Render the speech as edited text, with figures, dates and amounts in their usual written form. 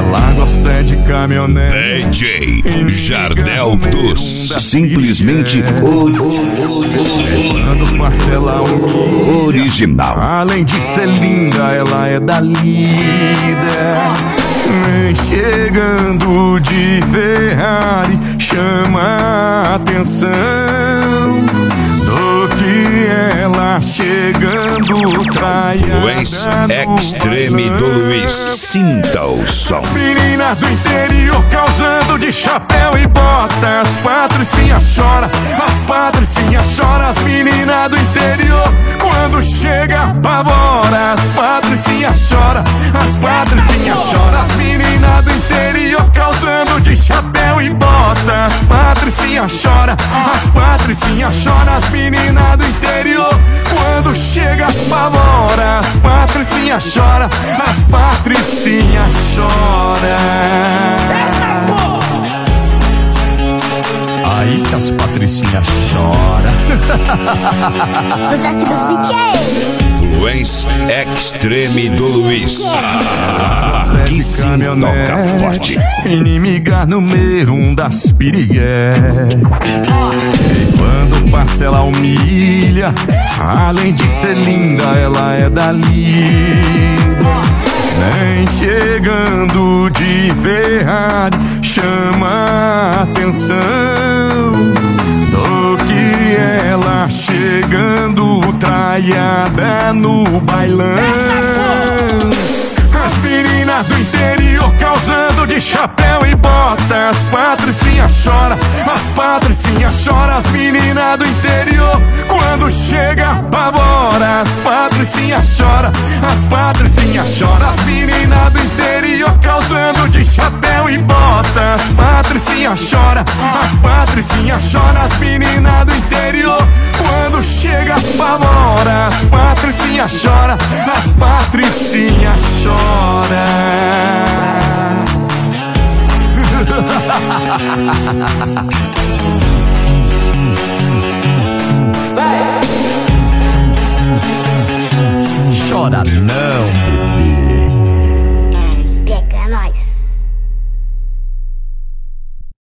Ela gosta de caminhonete. DJ Jardel dos simplesmente Quando parcela original. Além de ser linda, ela é da líder. Vem chegando de Ferrari, chama a atenção do que ela chegando traiada. Influência Extreme do Luiz. Sinta o som. Menina do interior causando de chapéu e bota. As patricinhas chora, as patricinhas chora. As meninas do interior quando chega apavora. As patricinhas chora, as patricinhas chora. As meninas do interior causando de chapéu e bota. As patricinhas chora, as patricinhas chora. As meninas do interior quando chega apavora. As patricinhas chora, as patricinhas chora. Aí que as patricinhas choram. Do toque do DJ. Influência Extreme do Luiz. Que sim, toca forte. Inimiga número 1 das piriguetes. E quando parcela humilha, além de ser linda, ela é da líder. Nem chegando de Ferrari, chama a atenção do que ela chegando traiada no bailão. As meninas do interior causando de chapéu e bota. As patricinhas chora, as patricinhas chora. As meninas do interior quando chega apavora. As patricinhas chora, as patricinhas chora. As meninas do interior causando de chapéu e bota. As patricinhas chora, as patricinhas chora. As meninas do interior quando chega apavora. As patricinhas chora, as patricinhas chora. Chora não.